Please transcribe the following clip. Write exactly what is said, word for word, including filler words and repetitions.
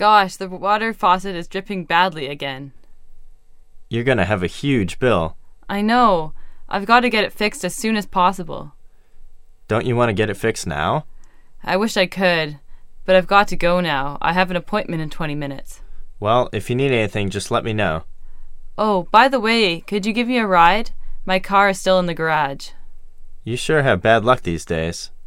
Gosh, the water faucet is dripping badly again. You're gonna have a huge bill. I know. I've got to get it fixed as soon as possible. Don't you want to get it fixed now? I wish I could, but I've got to go now. I have an appointment in twenty minutes. Well, if you need anything, just let me know. Oh, by the way, could you give me a ride? My car is still in the garage. You sure have bad luck these days.